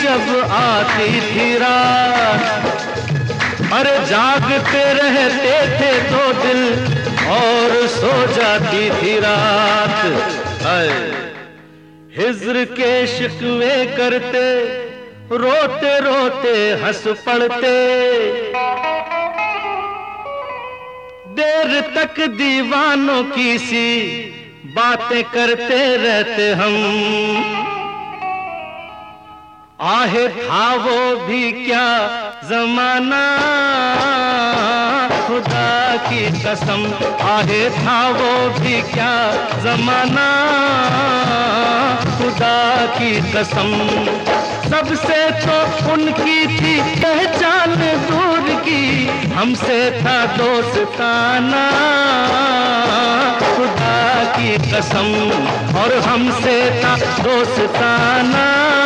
जब आती थी रात, अरे जागते रहते थे तो दिल और सो जाती थी रात। हिज्र के शिकवे करते, रोते रोते हंस पड़ते, देर तक दीवानों की सी बातें करते रहते हम। आहे था वो भी क्या जमाना, खुदा की कसम, आहे था वो भी क्या जमाना, खुदा की कसम। सबसे तो उनकी थी पहचान दूर की, हमसे था दोस्ताना, खुदा की कसम, और हमसे था दोस्ताना,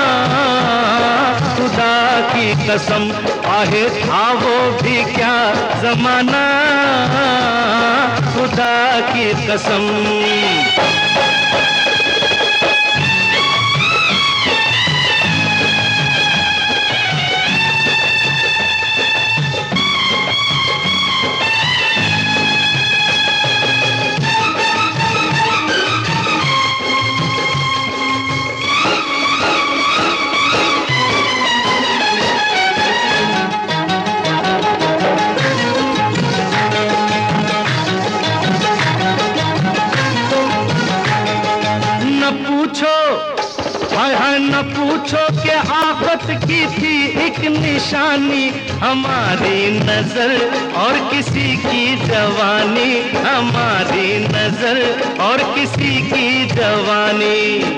खुदा की कसम। आहे था वो भी क्या जमाना, खुदा की कसम। हाय हाय न पूछो कि आफत की थी एक निशानी, हमारी नजर और किसी की जवानी, हमारी नजर और किसी की जवानी।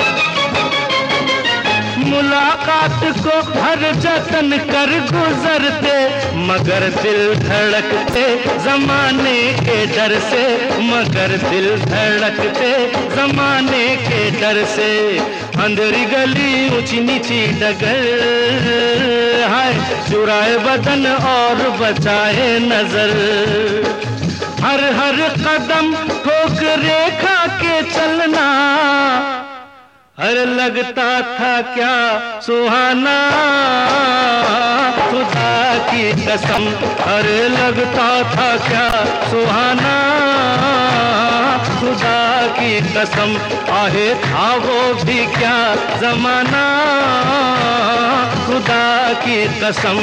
मुलाकात को हर जतन कर गुजरते, मगर दिल धड़कते जमाने के डर से, मगर दिल धड़कते जमाने के डर से। अंधेरी गली ऊंची नीची डगर, हाय चुराए बदन और बचाए नजर। हर हर कदम ठोक रेखा के चलना, अरे लगता था क्या सुहाना, खुदा की कसम, अरे लगता था क्या सुहाना, खुदा की कसम। आहे था वो भी क्या जमाना, खुदा की कसम।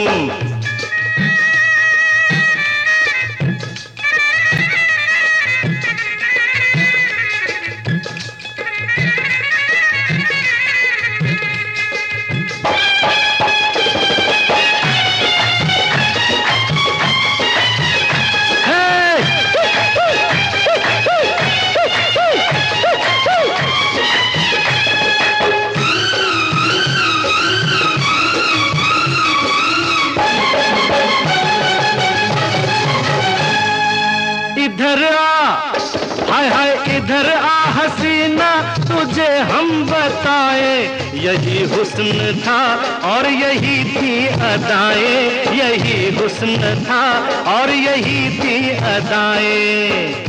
इधर आ, हाय हाय इधर आ हसीना, तुझे हम बताए, यही हुस्न था और यही थी अदाएं, यही हुस्न था और यही थी अदाएं।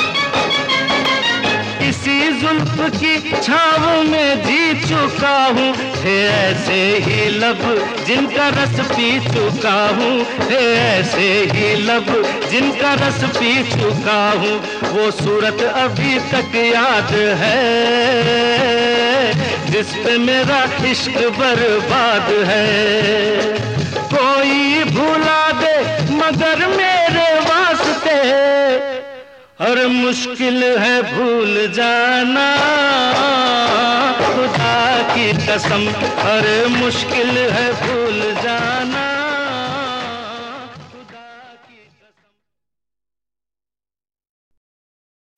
इसी जुल्फ की छाव में जी चुका हूँ, थे ऐसे ही लब जिनका रस पी चुका हूँ, थे ऐसे ही लब जिनका रस पी चुका हूँ। वो सूरत अभी तक याद है, जिस पे मेरा इश्क बर्बाद है। कोई भुला दे मगर मेरे वास्ते, और मुश्किल है भूल जाना, खुदा की कसम, अरे मुश्किल है भूल जाना।